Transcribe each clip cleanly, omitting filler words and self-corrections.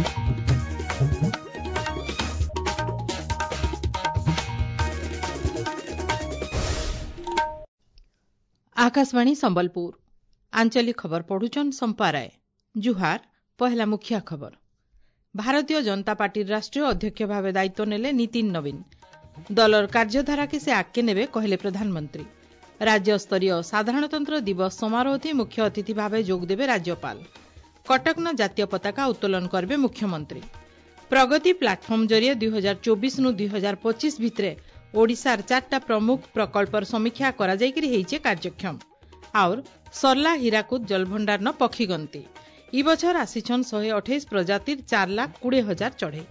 आकाशवाणी संबलपुर आंचलिक खबर पढ़ुचन संपाराय जुहार पहला मुखिया खबर। भारतीय जनता पार्टी राष्ट्रीय अध्यक्ष भाव दायित्व नेले नितिन नवीन। दलर कार्यधारा के से आगे नेबे कहले प्रधानमंत्री। राज्य स्तरीय साधारणतंत्र दिवस समारोह मुख्य अतिथि भाव जोग देबे राज्यपाल। कटकन जातीय पताका उत्तोलन करबे मुख्यमंत्री। प्रगति प्लाटफर्म जरिए 2024 नु 2025 भितरे ओडिशार 4टा प्रमुख प्रकल्पर समीक्षा करा जायकरी हेइचे कार्यक्षम। और सरला हीराकुद जलभंडार न पक्षी गंती ई बछर आसिछन 128 प्रजातिर 4,20,000 चढ़े।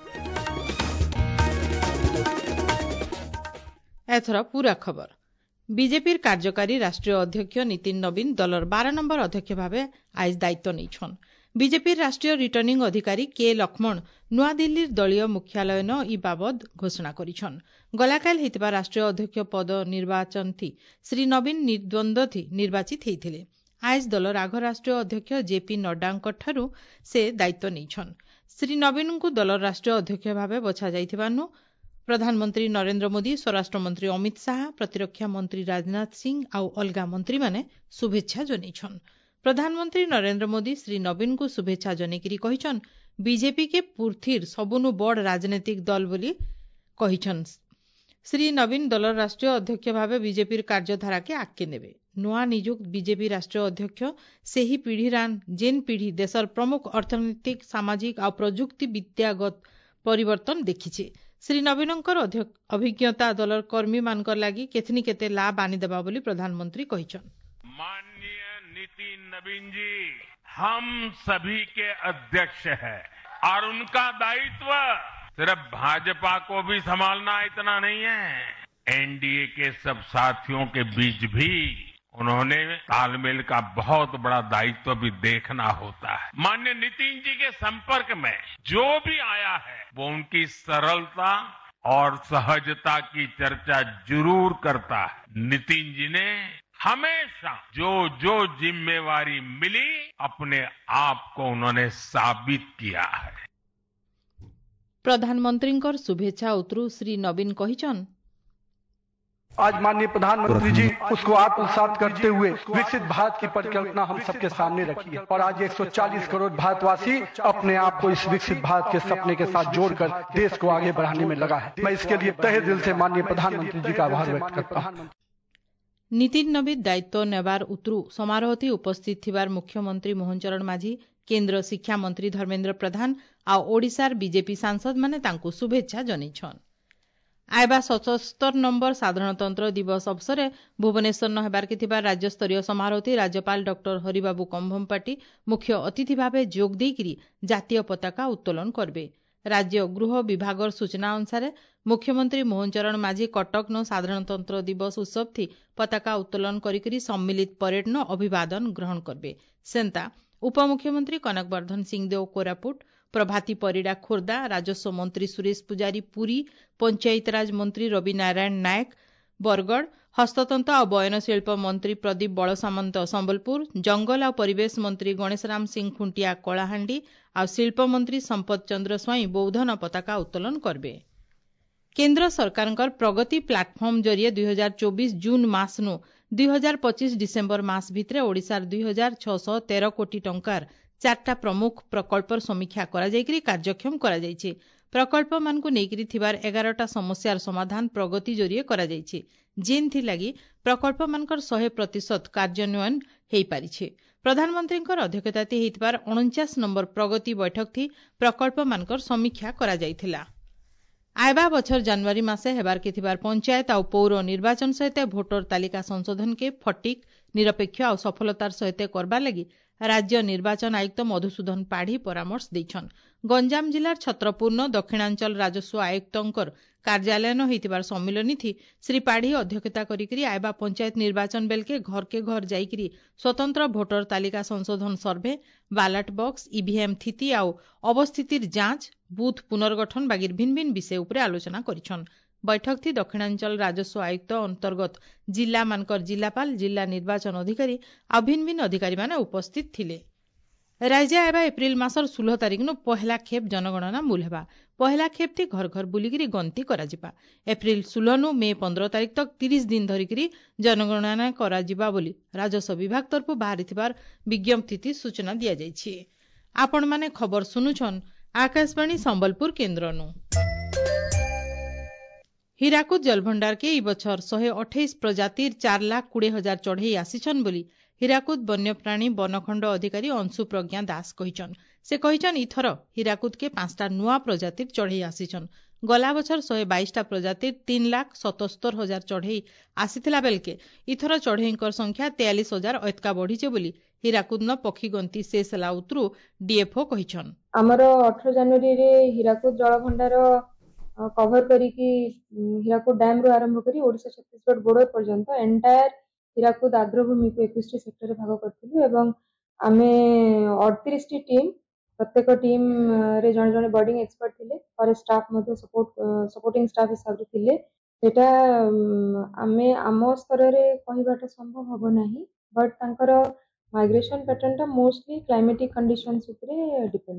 एथर पूरा खबर। बीजेपी कार्यकारी राष्ट्रीय अध्यक्ष नितिन नवीन दलर 12 नंबर अध्यक्ष भावे आज दायित्व नैछन। बीजेपी राष्ट्रीय रिटर्निंग अधिकारी के लक्ष्मण नुआदिल्ली दलीय मुख्यालय न ई बाबद घोषणा करिछन। गलाकाल हेतिबा राष्ट्रीय अध्यक्ष पद निर्वाचन थी श्री नवीन निर्द्वंद्व थी निर्वाचित हेतिले। आज दलर आघ राष्ट्रीय अध्यक्ष जेपी नड्डांक ठारू से दायित्व नैछन। श्री नवीन को दलर राष्ट्रीय अध्यक्ष भावे बछा जाइथिबानु प्रधानमंत्री नरेंद्र मोदी, स्वराष्ट्र मंत्री अमित शाह, प्रतिरक्षा मंत्री राजनाथ सिंह आउ अलगा मंत्री माने शुभेच्छा जनाइछन। प्रधानमंत्री नरेंद्र मोदी श्री नवीन को शुभेच्छा जनेकिरी कहिछन बीजेपी के पूर्थिर सबुनु बड़ राजनीतिक दल बोली कहिछन। श्री नवीन दलर राष्ट्रीय अध्यक्ष भावे बीजेपी कार्यधारा के आगे नेबे। नुआ नियुक्त बीजेपी राष्ट्रीय अध्यक्ष सेही पीढ़ीरान जेन पीढ़ी देशर प्रमुख अर्थनैतिक सामाजिक और प्रजुक्ति विद्यागत परिवर्तन देखिछे। श्री नवीनकर अभिज्ञता दलर कर्मी मानकर लागी केथनी केते लाभ आनी देबा बोली प्रधानमंत्री कहिछन। माननीय नितिन नवीन जी हम सभी के अध्यक्ष हैं और उनका दायित्व सिर्फ भाजपा को भी संभालना इतना नहीं है, एनडीए के सब साथियों के बीच भी उन्होंने तालमेल का बहुत बड़ा दायित्व भी देखना होता है। माननीय नितिन जी के संपर्क में जो भी आया है वो उनकी सरलता और सहजता की चर्चा जरूर करता है। नितिन जी ने हमेशा जो जिम्मेवारी मिली अपने आप को उन्होंने साबित किया है। प्रधानमंत्री शुभेच्छा उतरू श्री नवीन कहिछन आज माननीय प्रधानमंत्री जी उसको आत्मसात करते हुए विकसित भारत की परिकल्पना हम सबके सामने रखी है और आज 140 करोड़ भारतवासी अपने आप को इस विकसित भारत के सपने के साथ जोड़कर देश को आगे बढ़ाने में लगा है। मैं इसके लिए तहे दिल से माननीय प्रधानमंत्री जी का आभार व्यक्त करता हूँ। नितिन नवीन दायित्व नेबार उतरू समारोह उपस्थित थिबार मुख्यमंत्री मोहन चरण माझी, केन्द्र शिक्षा मंत्री धर्मेन्द्र प्रधान आ ओडिशार बीजेपी सांसद माने तांकु शुभेच्छा जनाइछन। आयबा 77 नंबर साधारणतंत्र दिवस अवसरे भुवनेश्वर न हेबार के थिबा राज्य स्तरीय समारोह राज्यपाल डॉक्टर हरिबाबू कंभमपाटी मुख्य अतिथि भावे जोग देइकिरी जातीय पताका उत्तोलन करबे। राज्य गृह विभागर सूचना अनुसार मुख्यमंत्री मोहन चरण माझी कटक न साधारणतंत्र दिवस उत्सव थी पताका उत्तोलन करिकरी सम्मिलित परेड न अभिवादन ग्रहण करबे। सेंता उपमुख्यमंत्री कनकवर्धन सिंहदेव कोरापुट, प्रभाती परिडा खोर्दा, राजस्व मंत्री सुरेश पुजारी पुरी, पंचायतराज मंत्री रवि नारायण नायक बरगड़, हस्ततंत्र और बयनशिल्प मंत्री प्रदीप बड़सामंत संबलपुर, जंगल और परिवेश मंत्री गणेशराम सिंह खुंटिया कलाहांडी और शिल्प मंत्री संपत चंद्र स्वाई बौद्धन पताका उत्तोलन करबे। केन्द्र सरकारकर प्रगति प्लाटफर्म जरिए 2024 जून मास नु 2025 डिसेम्बर मास भितरे ओडिशार 2,613 कोटी टंकार 4टा प्रमुख प्रकल्पर समीक्षा करा जायकरी कार्यक्षम करा जायछि। प्रकल्प मानकु नेकिरी थिबार 11टा समस्यार समाधान प्रगति जरिए करा जायछि, जेन थी लागी प्रकल्प मानकर 100% कार्यान्वयन हेई पारिछे। प्रधानमंत्रीकर अध्यक्षताते हेइतबार 49 नंबर प्रगति बैठक थी प्रकल्प मानकर समीक्षा करा जायथिला। आयबा बछर जनवरी मासे हेबार के थिबार पंचायत और पौर निर्वाचन सहित भोटर तालिका संशोधन के फटिक निरपेक्ष और सफलतार सहित करबार लगी राज्य निर्वाचन आयुक्त मधुसूदन पाढ़ी परामर्श दैछन। गंजाम जिलार छत्रपुर न दक्षिणांचल राजस्व आयुक्तंकर कार्यालय न हेतिबार सम्मिलनी थी श्री पाढ़ी अध्यक्षता करिकरी आयबा पंचायत निर्वाचन बेल के घर जाइकरी स्वतंत्र भोटर तालिका संशोधन सर्वे, बैलेट बॉक्स, ईवीएम स्थिति और अवस्थितिर जांच, बूथ पुनर्गठन बागिर भिन्न भिन्न विषय उपरे आलोचना करिछन। बैठक थी दक्षिणांचल राजस्व आयुक्त अंतर्गत जिला मानकर जिलापाल, जिला निर्वाचन अधिकारी और भिन्न भिन्न अधिकारी माने उपस्थित थिले। राज्य एबा एप्रिल मासर 16 तारिख नु पहला खेप जनगणना मूल हेबा। पहला खेप थी घर घर बुलिकिरी गंती कराजिबा। एप्रिल 16 नु मे 15 तारिख तक 30 दिन धरिकिरी जनगणना कराजिबा बोली राजस्व विभाग तरफ बाहरिथिबार विज्ञप्ति सूचना दिया जायछि। आपण माने खबर सुनुछन आकाशवाणी संबलपुर केन्द्रनु। हीराकुद जलभंडार के ई बछर 128 प्रजातिर 4,20,000 चढ़ई आसिछन बोली हीराकुद वन्यप्राणी वनखंड अधिकारी अंशु प्रज्ञा दास कहिछन। से कहिछन इथर हीराकुद के 5टा नुआ प्रजातिर चढ़ई आसिछन। गला बछर 122टा प्रजातिर 3,77,000 चढ़ई आसिथिला बेलके इथर चढ़ईंकर संख्या 43,000 अतका बढ़ीचे बोली हीराकुद न पक्षी गंती शेष ହେଲା उतरू डीएफओ कहिछन। हमर 18 जनवरी रे हीराकुद जलभंडार कवर करिकी हीराकुद डैम रो आरंभ करी ओडिशा छत्तीसगढ़ बॉर्डर पर्यंत एंटायर हीराकुद आर्द्रभूमि को 21 सेक्टर रे भाग करथिलु एवं आमे 38 टी टीम प्रत्येक टीम रे जण जण बॉर्डिंग एक्सपर्ट थिले और स्टाफ मध्ये सपोर्टिंग स्टाफ हिसाब रे थिले। सेटा आमे आम स्तर रे कहिबाटा संभव हबो नाही बट तांकर माइग्रेशन पैटर्न टा मोस्टली क्लाइमेटिक कंडीशंस उपरे डिपेंड।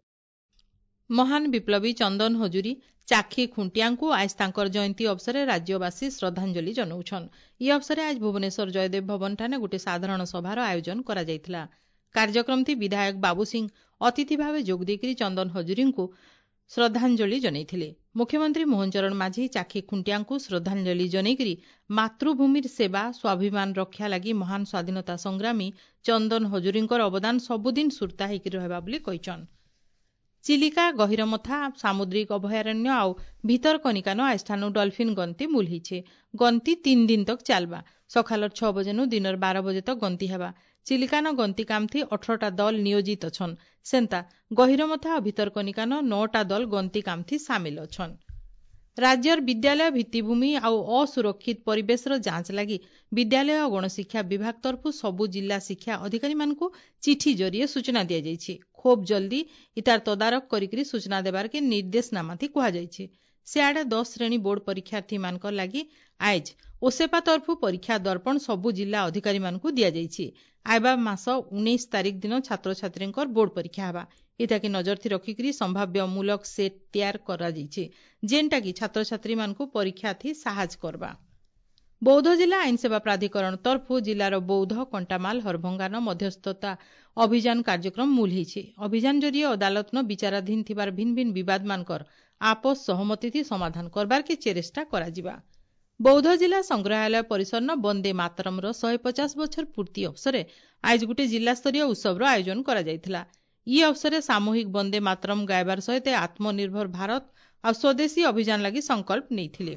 महान विप्लवी चंदन हजूरी चाखी खुंटियांकु आज तांकर जयंती अवसर राज्यवासी श्रद्धांजलि जनौछन। ई अवसर आज भुवनेश्वर जयदेव भवन ठाने गोटे साधारण सभार आयोजन करा जायथिला। कार्यक्रम थी विधायक बाबू सिंह अतिथि भावे जोग देकरी चंदन हजूरींकु श्रद्धांजलि जनैथिले। मुख्यमंत्री मोहन चरण माझी चाखी खुंटियांकु श्रद्धांजलि जनैकरी मातृभूमिर सेवा स्वाभिमान रक्षा लागि महान स्वाधीनता संग्रामी चंदन हजूरींकर अवदान सबुदिन सुरता हेकि रहबा बोली कहिछन। चिलिका गहिरमथा सामुद्रिक अभयारण्य आउ भितरकनिकान आस्थानु डॉल्फिन गंती मूल हिछे। गंती 3 दिन तक चालबा। सखालर 6 बजे नु दिनर 12 बजे तक गंती हेबा। चिलिकान गंती काम थी 18टा दल नियोजित अछन। सेंता गहिरमथा भितरकनिकान 9टा दल गंती काम थी सामिल अछन। राज्यर विद्यालय भित्तिभूमि आउ असुरक्षित परिवेशर जांच लागि विद्यालय और गणशिक्षा विभाग तरफ सबु जिला शिक्षा अधिकारी मानकु चिठी जरिए सूचना दिया जायछि। खूब जल्दी इतार तदारक करिकरी सूचना देबार के निर्देशनामा थी कुहा जायछि। सियाडे 10 श्रेणी बोर्ड परीक्षार्थी मानकर लागि आज ओसेपा तरफ परीक्षा दर्पण सबु जिला अधिकारी मानकु दिया जायछि। आइबा मास 19 तारिख दिन छात्र छात्रींकर बोर्ड परीक्षा हेबा। इताकि नजर थी रखिकरी संभाव्य मूलक सेट तैयार करा जायछि जेनटा कि छात्र छात्री मानकु परीक्षा थी साहाज करबा। बौद्ध जिला आईन सेवा प्राधिकरण तरफ जिलार बौद्ध कंटामाल हरभंगान मध्यस्थता अभियान कार्यक्रम मूल हिछि। अभियान जरिए अदालत न विचाराधीन थिबार भिन्न भिन्न विवाद मानकर आपस सहमति थी समाधान करबार के चेष्टा कराजिबा। बौद्ध जिला संग्रहालय परिसर न वंदे मातरम 150 बछर पूर्ति अवसर आज गोटे जिला स्तरीय उत्सव आयोजन करा जायथिला। ई अवसर सामूहिक वंदे मातरम गायबार सहित आत्मनिर्भर भारत और स्वदेशी अभियान लगी संकल्प नैथिले।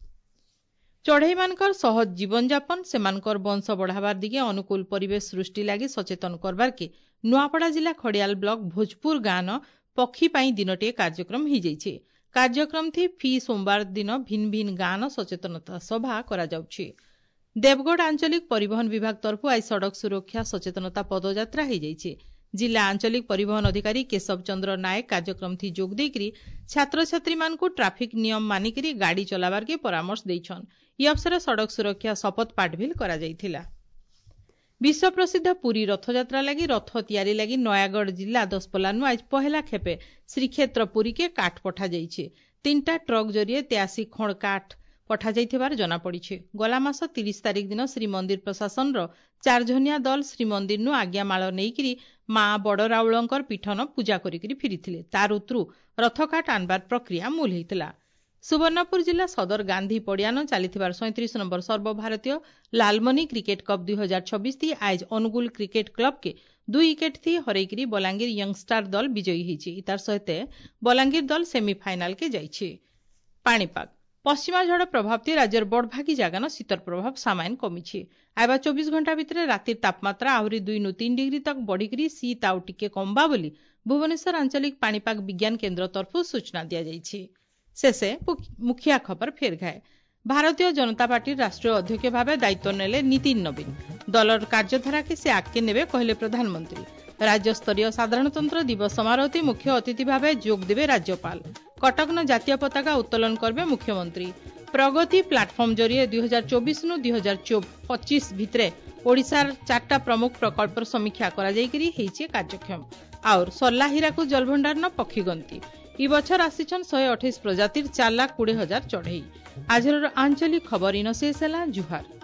चढ़ई मानकर सहज जीवन जापन सेमानकर वंश बढ़ावार दिगे अनुकूल परिवेश सृष्टि लगी सचेतन करबार के नुआपड़ा जिला खड़ियाल ब्लॉक भोजपुर गाँव न पक्षी पाई दिनटे कार्यक्रम ही जाइछे। कार्यक्रम थी फी सोमवार दिन भिन्न भिन्न गाँव सचेतनता सभा करा जाउछि। देवगढ़ आंचलिक परिवहन विभाग तरफ आज सड़क सुरक्षा सचेतनता पदयात्रा ही जाइछे। जिला आंचलिक परिवहन अधिकारी केशव चंद्र नायक कार्यक्रम थी जोग देकरी छात्र छात्री मानकु ट्रैफिक नियम मानिकरी गाड़ी चलाबार के परामर्श दैछन। ई अवसर सड़क सुरक्षा शपथ पाठ भी करा जायथिला। विश्व प्रसिद्ध पुरी रथयात्रा लगी रथ तैयारी लगी नयागढ़ जिला दसपल्लानु आज पहला खेपे श्रीक्षेत्र पुरी के काठ पठा जाइछे। 3टा ट्रक जरिए 83 खण काठ पठा जाइथिबार जना पड़िछे। गला मास 30 तारिख दिन श्रीमंदिर प्रशासन रो 4 जनिया दल श्रीमंदिर नु आज्ञामाଳ नेइकरी मां बड़ राउळंकर पीठन पूजा करिकरी फिरिथिले। तार उतरू रथकाठ आनबार प्रक्रिया मूल हेतिला। सुवर्णपुर जिला सदर गांधी पड़ियान चलीथिबार 37 नंबर सर्वभारतीय लालमनी क्रिकेट कप 2026 थी आज अनुगुल क्रिकेट क्लब के 2 विकेट थी हरैकरी बलांगीर यंगस्टार दल विजयी हिछि। इतार सहित बलांगीर दल सेमीफाइनाल के जाइछि। पाणीपाग पश्चिमा झड़ प्रभाव थी राज्यर बड़भागी जागान शीतर प्रभाव सामान्य कमिछि। आइबा 24 घंटा भितर रातिर तापमात्रा आहरी 2 नु 3 डिग्री तक बढ़िकरी शीत आउ टिके कमबा बोली भुवनेश्वर आंचलिक पाणीपाग विज्ञान केन्द्र तरफ सूचना दिया जाइछि। शेषे मुखिया खबर फेर घाए। भारतीय जनता पार्टी राष्ट्रीय अध्यक्ष भाव दायित्व नेले नितिन नवीन। दलर कार्यधारा के से आगे नेबे कहले प्रधानमंत्री। राज्य स्तरीय साधारणतंत्र दिवस समारोह मुख्य अतिथि भाव जोग देवे राज्यपाल। कटक न जातीय पताका उत्तोलन करबे मुख्यमंत्री। प्रगति प्लाटफर्म जरिए 2024 नु 2025 भितरे ओडिशार 4टा प्रमुख प्रकल्पर समीक्षा करा जायकरी हेइचे कार्यक्रम। और सरला हीराकुद जलभंडार न पक्षी गंती इ बछर आसीछन 128 प्रजातिर 4,20,000 चढ़ई। आजर आंचलिक खबर इन शेष है। जुहार।